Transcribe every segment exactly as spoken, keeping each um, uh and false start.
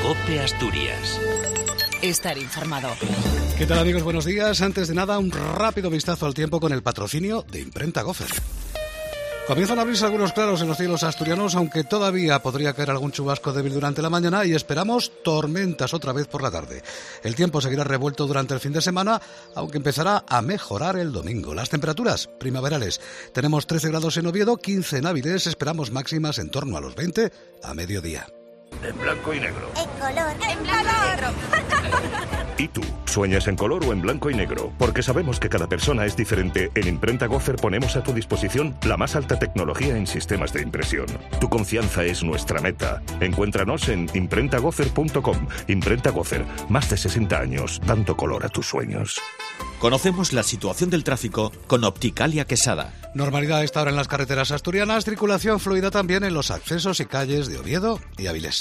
COPE Asturias. Estar informado. ¿Qué tal, amigos? Buenos días. Antes de nada, un rápido vistazo al tiempo con el patrocinio de Imprenta Gofer. Comienzan a abrirse algunos claros en los cielos asturianos, aunque todavía podría caer algún chubasco débil durante la mañana y esperamos tormentas otra vez por la tarde. El tiempo seguirá revuelto durante el fin de semana, aunque empezará a mejorar el domingo. Las temperaturas primaverales. Tenemos trece grados en Oviedo, quince en Avilés, esperamos máximas en torno a los veinte a mediodía. En blanco y negro. En color. En blanco y negro. ¿Y tú? ¿Sueñas en color o en blanco y negro? Porque sabemos que cada persona es diferente. En Imprenta Gofer ponemos a tu disposición la más alta tecnología en sistemas de impresión. Tu confianza es nuestra meta. Encuéntranos en imprenta gofer punto com. Imprenta Gofer, más de sesenta años dando color a tus sueños. Conocemos la situación del tráfico con Opticalia Quesada. Normalidad a esta hora en las carreteras asturianas, circulación fluida también en los accesos y calles de Oviedo y Avilés.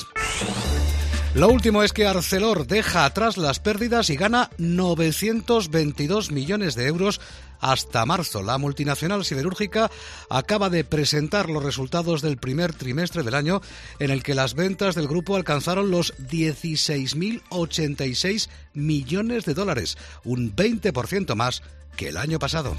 Lo último es que Arcelor deja atrás las pérdidas y gana novecientos veintidós millones de euros hasta marzo. La multinacional siderúrgica acaba de presentar los resultados del primer trimestre del año, en el que las ventas del grupo alcanzaron los dieciséis mil ochenta y seis millones de dólares, un veinte por ciento más que el año pasado.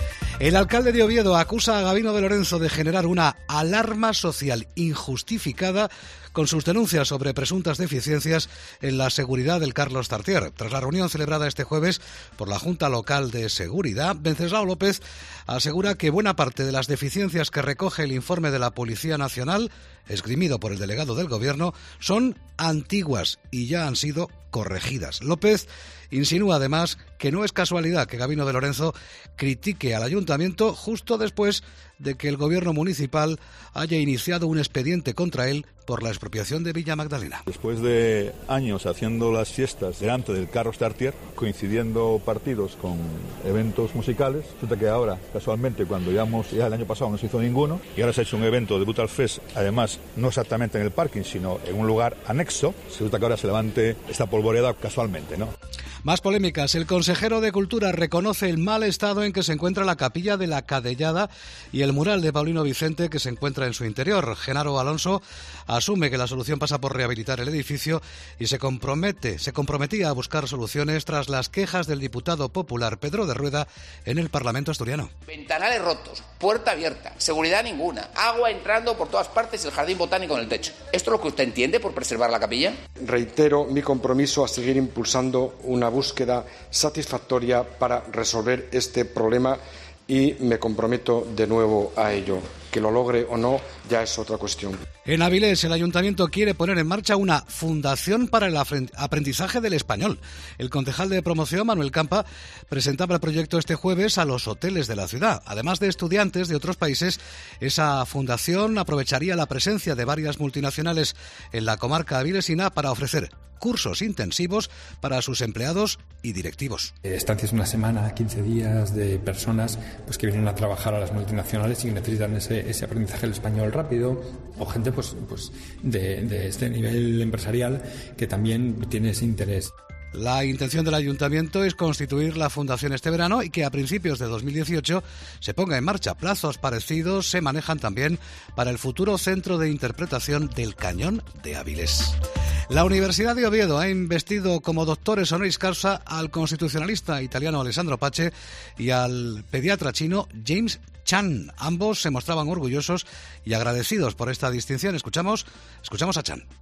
El alcalde de Oviedo acusa a Gabino de Lorenzo de generar una alarma social injustificada con sus denuncias sobre presuntas deficiencias en la seguridad del Carlos Tartier. Tras la reunión celebrada este jueves por la Junta Local de Seguridad, Venceslao López asegura que buena parte de las deficiencias que recoge el informe de la Policía Nacional, esgrimido por el delegado del Gobierno, son antiguas y ya han sido corregidas. López insinúa además que no es casualidad que Gabino de Lorenzo critique al ayuntamiento justo después de que el gobierno municipal haya iniciado un expediente contra él por la expropiación de Villa Magdalena. Después de años haciendo las fiestas delante del Carlos Tartier, coincidiendo partidos con eventos musicales, resulta que ahora, casualmente, cuando llevamos, ya el año pasado no se hizo ninguno, y ahora se ha hecho un evento de Brutal Fest, además no exactamente en el parking, sino en un lugar anexo, resulta que ahora se levante esta polvoreada casualmente, ¿no? Más polémicas. El consejero de Cultura reconoce el mal estado en que se encuentra la capilla de la Cadellada y el mural de Paulino Vicente que se encuentra en su interior. Genaro Alonso asume que la solución pasa por rehabilitar el edificio y se compromete, se comprometía a buscar soluciones tras las quejas del diputado popular Pedro de Rueda en el Parlamento asturiano. Ventanales rotos, puerta abierta, seguridad ninguna, agua entrando por todas partes y el jardín botánico en el techo. ¿Esto es lo que usted entiende por preservar la capilla? Reitero mi compromiso a seguir impulsando una búsqueda satisfactoria para resolver este problema y me comprometo de nuevo a ello. Que lo logre o no ya es otra cuestión. En Avilés, el ayuntamiento quiere poner en marcha una fundación para el aprendizaje del español. El concejal de promoción, Manuel Campa, presentaba el proyecto este jueves a los hoteles de la ciudad. Además de estudiantes de otros países, esa fundación aprovecharía la presencia de varias multinacionales en la comarca avilesina para ofrecer cursos intensivos para sus empleados y directivos. Estancias una semana, quince días de personas pues que vienen a trabajar a las multinacionales y que necesitan ese, ese aprendizaje del español rápido, o gente pues, pues de, de este nivel empresarial que también tiene ese interés. La intención del ayuntamiento es constituir la fundación este verano y que a principios de dos mil dieciocho se ponga en marcha. Plazos parecidos se manejan también para el futuro centro de interpretación del Cañón de Avilés. La Universidad de Oviedo ha investido como doctores honoris causa al constitucionalista italiano Alessandro Pace y al pediatra chino James Chan. Ambos se mostraban orgullosos y agradecidos por esta distinción. Escuchamos, escuchamos a Chan.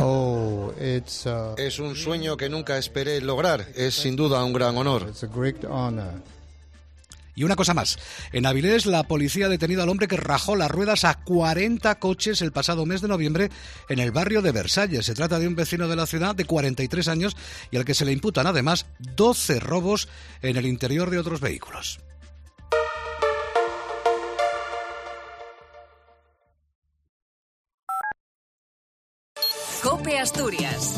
Oh, it's, uh, es un sueño que nunca esperé lograr. Es sin duda un gran honor. Y una cosa más. En Avilés, la policía ha detenido al hombre que rajó las ruedas a cuarenta coches el pasado mes de noviembre en el barrio de Versalles. Se trata de un vecino de la ciudad de cuarenta y tres años y al que se le imputan además doce robos en el interior de otros vehículos. COPE Asturias.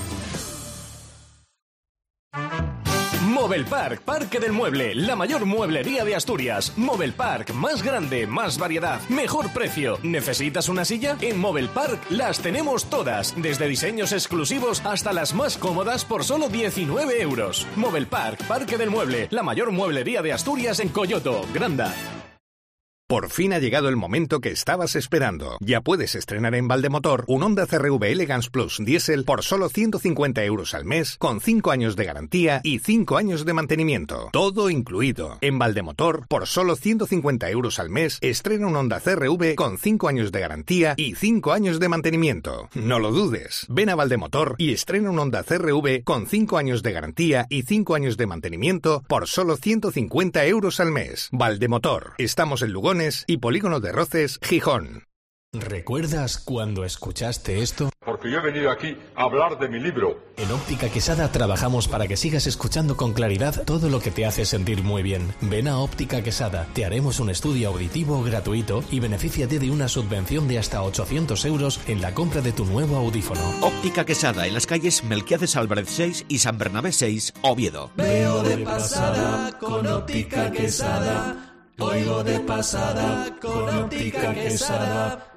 Movelpark, Parque del Mueble, la mayor mueblería de Asturias. Movelpark, más grande, más variedad, mejor precio. ¿Necesitas una silla? En Movelpark las tenemos todas, desde diseños exclusivos hasta las más cómodas por solo diecinueve euros. Movelpark, Parque del Mueble, la mayor mueblería de Asturias en Coyoto, Granda. Por fin ha llegado el momento que estabas esperando. Ya puedes estrenar en Valdemotor un Honda C R V Elegance Plus Diesel por solo ciento cincuenta euros al mes, con cinco años de garantía y cinco años de mantenimiento. Todo incluido. En Valdemotor, por solo ciento cincuenta euros al mes, estrena un Honda C R V con cinco años de garantía y cinco años de mantenimiento. No lo dudes. Ven a Valdemotor y estrena un Honda C R V con cinco años de garantía y cinco años de mantenimiento por solo ciento cincuenta euros al mes. Valdemotor. Estamos en Lugones y Polígono de Roces, Gijón. ¿Recuerdas cuando escuchaste esto? Porque yo he venido aquí a hablar de mi libro. En Óptica Quesada trabajamos para que sigas escuchando con claridad todo lo que te hace sentir muy bien. Ven a Óptica Quesada, te haremos un estudio auditivo gratuito y benefíciate de una subvención de hasta ochocientos euros en la compra de tu nuevo audífono. Óptica Quesada, en las calles Melquiades Álvarez seis y San Bernabé seis, Oviedo. Veo de pasada con Óptica Quesada. Oigo de pasada con Óptica Quesada.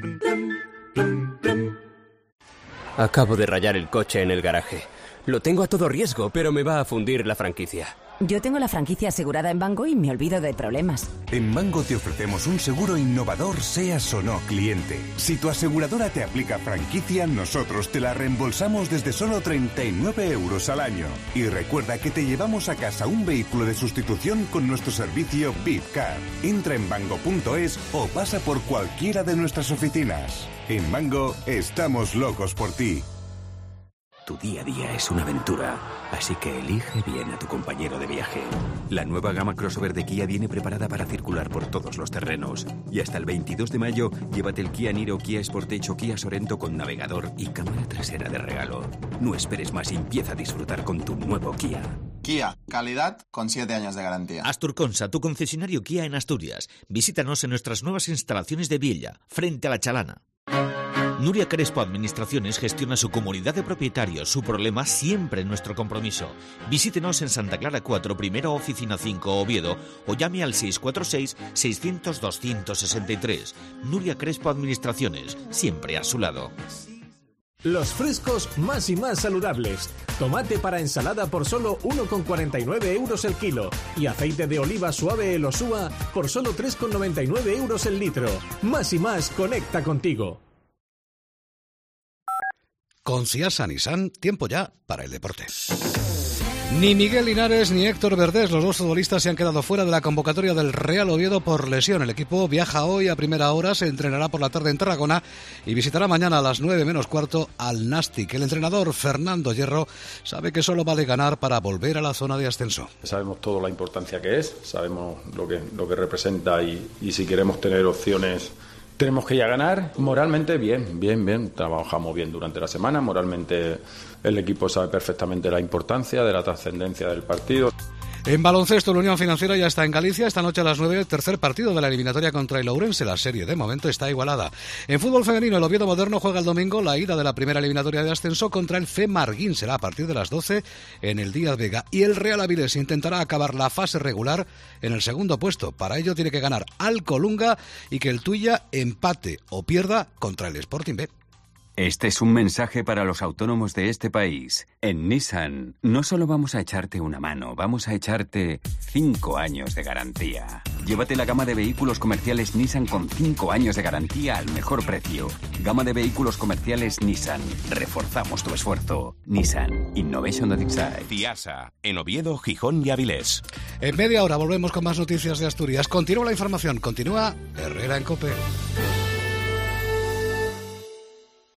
Acabo de rayar el coche en el garaje. Lo tengo a todo riesgo, pero me va a fundir la franquicia. Yo tengo la franquicia asegurada en Bango y me olvido de problemas. En Bango te ofrecemos un seguro innovador, seas o no cliente. Si tu aseguradora te aplica franquicia, nosotros te la reembolsamos desde solo treinta y nueve euros al año. Y recuerda que te llevamos a casa un vehículo de sustitución con nuestro servicio V I P Car. Entra en bango punto es o pasa por cualquiera de nuestras oficinas. En Bango estamos locos por ti. Tu día a día es una aventura, así que elige bien a tu compañero de viaje. La nueva gama crossover de Kia viene preparada para circular por todos los terrenos. Y hasta el veintidós de mayo, llévate el Kia Niro, Kia Sportage o Kia Sorento con navegador y cámara trasera de regalo. No esperes más y empieza a disfrutar con tu nuevo Kia. Kia, calidad con siete años de garantía. Asturconsa, tu concesionario Kia en Asturias. Visítanos en nuestras nuevas instalaciones de Viella, frente a la Chalana. Nuria Crespo Administraciones gestiona su comunidad de propietarios, su problema siempre nuestro compromiso. Visítenos en Santa Clara cuatro, primera oficina cinco, Oviedo, o llame al seis cuatro seis, seiscientos, doscientos sesenta y tres. Nuria Crespo Administraciones, siempre a su lado. Los frescos más y más saludables. Tomate para ensalada por solo uno con cuarenta y nueve euros el kilo. Y aceite de oliva suave Elosúa por solo tres con noventa y nueve euros el litro. Más y más conecta contigo. Con Ciasa Nissan, tiempo ya para el deporte. Ni Miguel Linares ni Héctor Verdés, los dos futbolistas, se han quedado fuera de la convocatoria del Real Oviedo por lesión. El equipo viaja hoy a primera hora, se entrenará por la tarde en Tarragona y visitará mañana a las nueve menos cuarto al Nastic. El entrenador Fernando Hierro sabe que solo vale ganar para volver a la zona de ascenso. Sabemos todo la importancia que es, sabemos lo que, lo que representa y, y si queremos tener opciones tenemos que ir a ganar. Moralmente bien, bien, bien. Trabajamos bien durante la semana. Moralmente el equipo sabe perfectamente la importancia de la trascendencia del partido. En baloncesto, la Unión Financiera ya está en Galicia. Esta noche a las nueve, tercer partido de la eliminatoria contra el Ourense. La serie de momento está igualada. En fútbol femenino, el Oviedo Moderno juega el domingo la ida de la primera eliminatoria de ascenso contra el Femarguín. Será a partir de las doce en el Díaz Vega. Y el Real Avilés intentará acabar la fase regular en el segundo puesto. Para ello tiene que ganar al Colunga y que el Tuilla empate o pierda contra el Sporting B. Este es un mensaje para los autónomos de este país. En Nissan, no solo vamos a echarte una mano, vamos a echarte cinco años de garantía. Llévate la gama de vehículos comerciales Nissan con cinco años de garantía al mejor precio. Gama de vehículos comerciales Nissan. Reforzamos tu esfuerzo. Nissan. Innovation that excites. Ciasa, en Oviedo, Gijón y Avilés. En media hora volvemos con más noticias de Asturias. Continúa la información, continúa Herrera en COPE.